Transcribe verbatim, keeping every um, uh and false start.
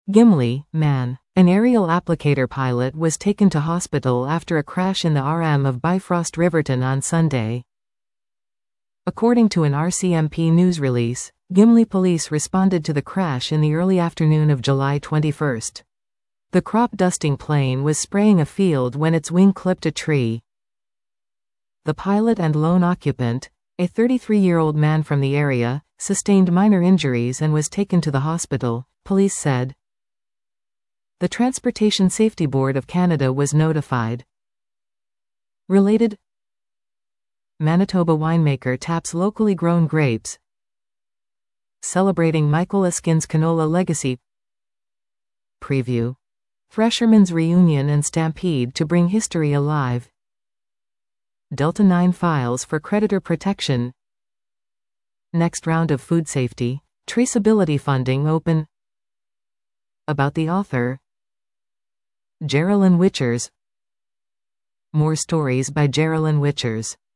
Gimli, man. An aerial applicator pilot was taken to hospital after a crash in the R M of Bifrost Riverton on Sunday. According to an R C M P news release, Gimli police responded to the crash in the early afternoon of July twenty-first. The crop dusting plane was spraying a field when its wing clipped a tree. The pilot and lone occupant, a thirty-three-year-old man from the area, sustained minor injuries and was taken to the hospital, police said. The Transportation Safety Board of Canada was notified. Related: Manitoba winemaker taps locally grown grapes, celebrating Michael Eskin's canola legacy. Preview: Freshermen's reunion and stampede to bring history alive. Delta nine files for creditor protection. Next round of food safety, traceability funding open. About the author, Geraldine Wichers. More stories by Geraldine Wichers.